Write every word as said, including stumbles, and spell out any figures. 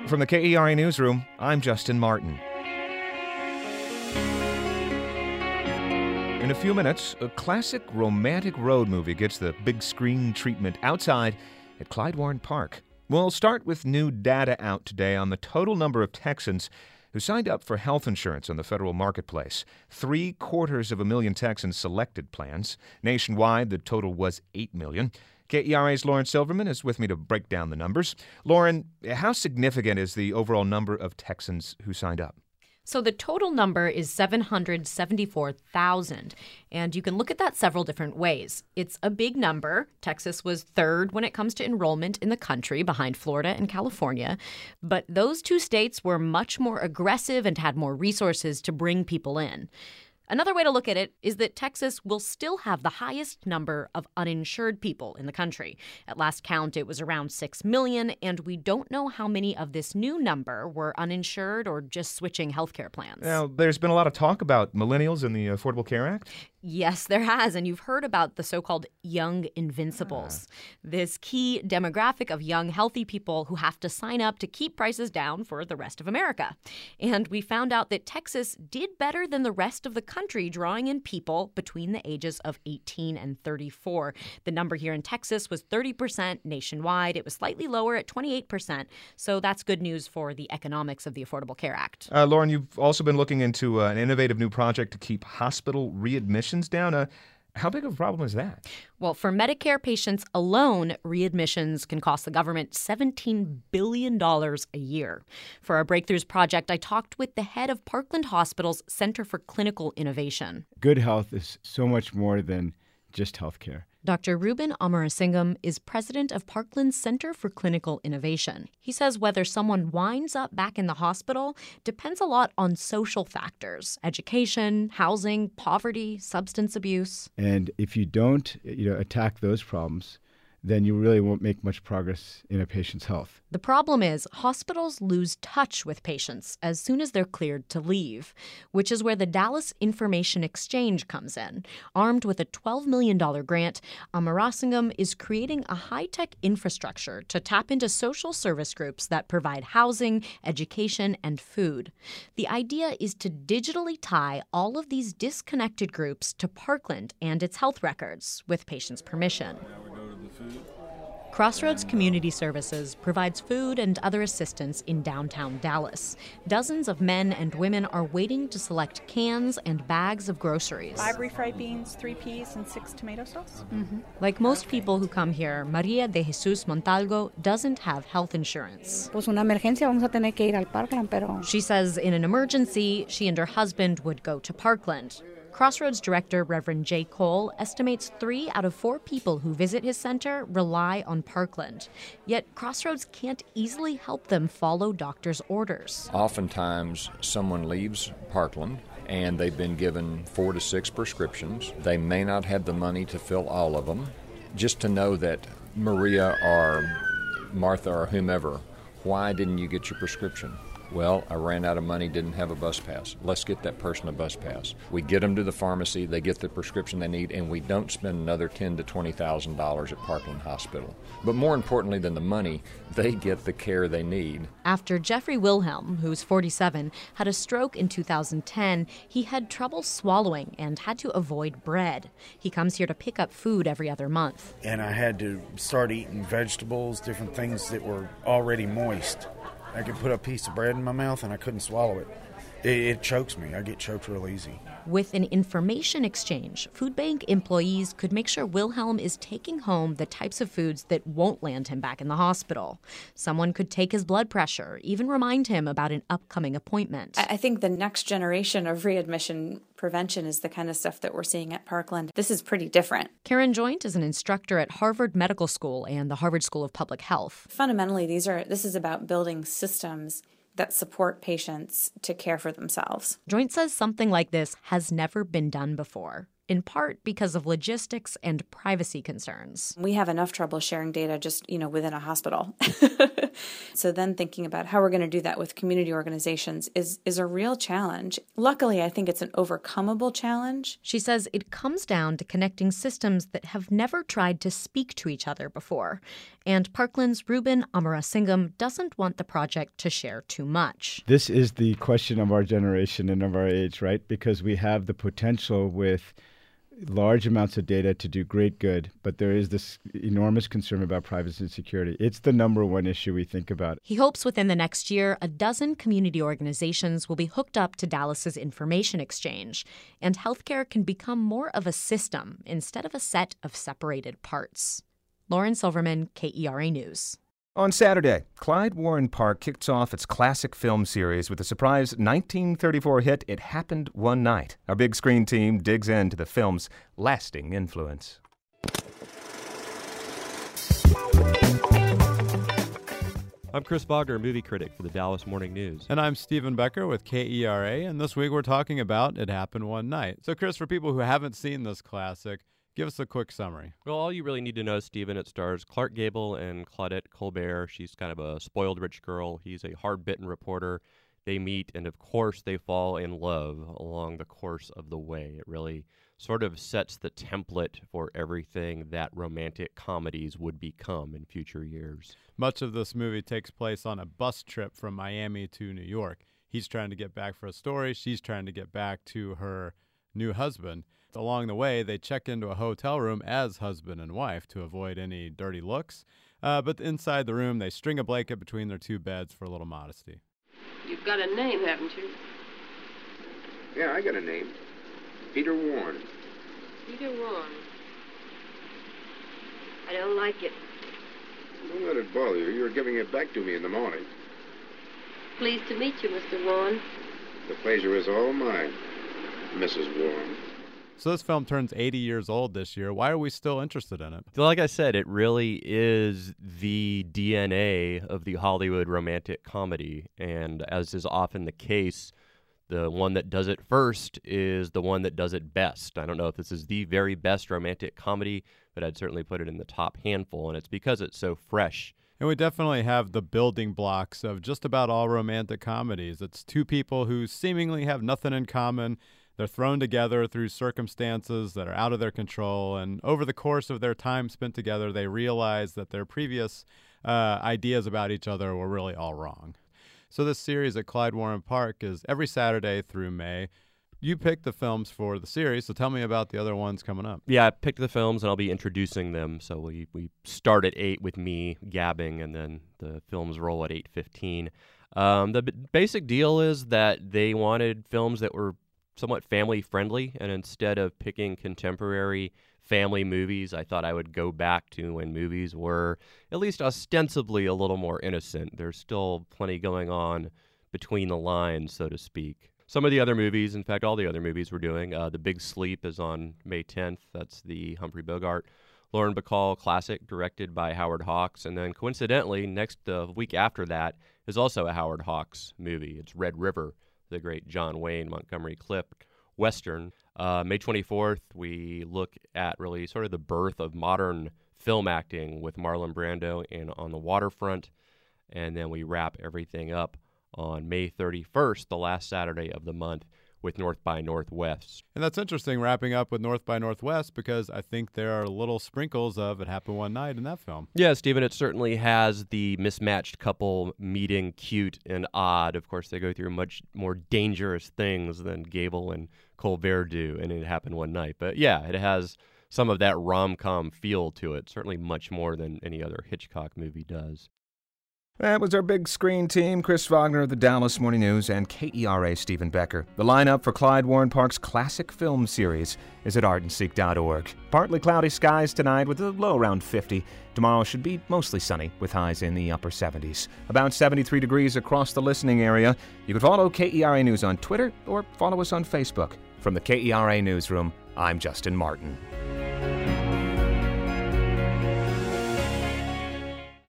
From the K E R A Newsroom, I'm Justin Martin. In a few minutes, a classic romantic road movie gets the big screen treatment outside at Clyde Warren Park. We'll start with new data out today on the total number of Texans who signed up for health insurance on the federal marketplace. Three quarters of a million Texans selected plans. Nationwide, the total was eight million. K E R A's Lauren Silverman is with me to break down the numbers. Lauren, how significant is the overall number of Texans who signed up? So the total number is seven hundred seventy-four thousand, and you can look at that several different ways. It's a big number. Texas was third when it comes to enrollment in the country, behind Florida and California. But those two states were much more aggressive and had more resources to bring people in. Another way to look at it is that Texas will still have the highest number of uninsured people in the country. At last count, it was around six million, and we don't know how many of this new number were uninsured or just switching healthcare plans. Now, there's been a lot of talk about millennials in the Affordable Care Act. Yes, there has, and you've heard about the so-called young invincibles, yeah. This key demographic of young, healthy people who have to sign up to keep prices down for the rest of America. And we found out that Texas did better than the rest of the country, drawing in people between the ages of eighteen and thirty-four. The number here in Texas was thirty percent. Nationwide, it was slightly lower at twenty-eight percent. So that's good news for the economics of the Affordable Care Act. Uh, Lauren, you've also been looking into uh, an innovative new project to keep hospital readmissions down. Uh, how big of a problem is that? Well, for Medicare patients alone, readmissions can cost the government seventeen billion dollars a year. For our Breakthroughs project, I talked with the head of Parkland Hospital's Center for Clinical Innovation. Good health is so much more than just health care. Doctor Ruben Amarasingam is president of Parkland's Center for Clinical Innovation. He says whether someone winds up back in the hospital depends a lot on social factors: education, housing, poverty, substance abuse. And if you don't, you know, attack those problems, then you really won't make much progress in a patient's health. The problem is hospitals lose touch with patients as soon as they're cleared to leave, which is where the Dallas Information Exchange comes in. Armed with a twelve million dollars grant, Amarasingam is creating a high-tech infrastructure to tap into social service groups that provide housing, education, and food. The idea is to digitally tie all of these disconnected groups to Parkland and its health records, with patients' permission. Crossroads Community Services provides food and other assistance in downtown Dallas. Dozens of men and women are waiting to select cans and bags of groceries. Five refried beans, three peas, and six tomato sauce. Mm-hmm. Like most people who come here, Maria de Jesus Montalgo doesn't have health insurance. Pues una emergencia, vamos a tener que ir al Parkland, pero... She says in an emergency, she and her husband would go to Parkland. Crossroads director Reverend Jay Cole estimates three out of four people who visit his center rely on Parkland. Yet Crossroads can't easily help them follow doctors' orders. Oftentimes, someone leaves Parkland and they've been given four to six prescriptions. They may not have the money to fill all of them. Just to know that Maria or Martha or whomever, why didn't you get your prescription? Well, I ran out of money, didn't have a bus pass. Let's get that person a bus pass. We get them to the pharmacy, they get the prescription they need, and we don't spend another ten thousand to twenty thousand dollars at Parkland Hospital. But more importantly than the money, they get the care they need. After Jeffrey Wilhelm, who's forty-seven, had a stroke in two thousand ten, he had trouble swallowing and had to avoid bread. He comes here to pick up food every other month. And I had to start eating vegetables, different things that were already moist. I could put a piece of bread in my mouth and I couldn't swallow it. It, it chokes me. I get choked real easy. With an information exchange, food bank employees could make sure Wilhelm is taking home the types of foods that won't land him back in the hospital. Someone could take his blood pressure, even remind him about an upcoming appointment. I think the next generation of readmission prevention is the kind of stuff that we're seeing at Parkland. This is pretty different. Karen Joint is an instructor at Harvard Medical School and the Harvard School of Public Health. Fundamentally, these are this is about building systems that support patients to care for themselves. Joint says something like this has never been done before, in part because of logistics and privacy concerns. We have enough trouble sharing data just, you know, within a hospital. So then thinking about how we're going to do that with community organizations is, is a real challenge. Luckily, I think it's an overcomable challenge. She says it comes down to connecting systems that have never tried to speak to each other before. And Parkland's Ruben Amarasingham doesn't want the project to share too much. This is the question of our generation and of our age, right? Because we have the potential with large amounts of data to do great good, but there is this enormous concern about privacy and security. It's the number one issue we think about. He hopes within the next year, a dozen community organizations will be hooked up to Dallas's information exchange, and healthcare can become more of a system instead of a set of separated parts. Lauren Silverman, K E R A News. On Saturday, Clyde Warren Park kicks off its classic film series with a surprise nineteen thirty-four hit, It Happened One Night. Our big screen team digs into the film's lasting influence. I'm Chris Wagner, movie critic for the Dallas Morning News. And I'm Stephen Becker with K E R A, and this week we're talking about It Happened One Night. So, Chris, for people who haven't seen this classic, give us a quick summary. Well, all you really need to know, Stephen, it stars Clark Gable and Claudette Colbert. She's kind of a spoiled rich girl. He's a hard-bitten reporter. They meet, and of course, they fall in love along the course of the way. It really sort of sets the template for everything that romantic comedies would become in future years. Much of this movie takes place on a bus trip from Miami to New York. He's trying to get back for a story. She's trying to get back to her new husband. Along the way, they check into a hotel room as husband and wife to avoid any dirty looks. Uh, but inside the room, they string a blanket between their two beds for a little modesty. You've got a name, haven't you? Yeah, I got a name. Peter Warren. Peter Warren. I don't like it. Don't let it bother you. You're giving it back to me in the morning. Pleased to meet you, Mister Warren. The pleasure is all mine, Missus Warren. So this film turns eighty years old this year. Why are we still interested in it? Like I said, it really is the D N A of the Hollywood romantic comedy. And as is often the case, the one that does it first is the one that does it best. I don't know if this is the very best romantic comedy, but I'd certainly put it in the top handful. And it's because it's so fresh. And we definitely have the building blocks of just about all romantic comedies. It's two people who seemingly have nothing in common. They're thrown together through circumstances that are out of their control, and over the course of their time spent together, they realize that their previous uh, ideas about each other were really all wrong. So this series at Clyde Warren Park is every Saturday through May. You picked the films for the series, so tell me about the other ones coming up. Yeah, I picked the films, and I'll be introducing them. So we, we start at eight with me gabbing, and then the films roll at eight fifteen. Um, the b- basic deal is that they wanted films that were somewhat family-friendly, and instead of picking contemporary family movies, I thought I would go back to when movies were at least ostensibly a little more innocent. There's still plenty going on between the lines, so to speak. Some of the other movies, in fact, all the other movies we're doing, uh, The Big Sleep is on May tenth. That's the Humphrey Bogart, Lauren Bacall classic, directed by Howard Hawks. And then coincidentally, next uh, week after that is also a Howard Hawks movie. It's Red River, the great John Wayne Montgomery Clift Western. Uh, May twenty-fourth, we look at really sort of the birth of modern film acting with Marlon Brando in On the Waterfront. And then we wrap everything up on May thirty-first, the last Saturday of the month, with North by Northwest. And that's interesting, wrapping up with North by Northwest, because I think there are little sprinkles of It Happened One Night in that film. Yeah, Stephen, it certainly has the mismatched couple meeting cute and odd. Of course, they go through much more dangerous things than Gable and Colbert do, and It Happened One Night. But yeah, it has some of that rom-com feel to it, certainly much more than any other Hitchcock movie does. That was our big screen team, Chris Wagner of the Dallas Morning News and K E R A Stephen Becker. The lineup for Clyde Warren Park's classic film series is at art and seek dot org. Partly cloudy skies tonight with a low around fifty. Tomorrow should be mostly sunny with highs in the upper seventies. About seventy-three degrees across the listening area. You can follow K E R A News on Twitter or follow us on Facebook. From the K E R A Newsroom, I'm Justin Martin.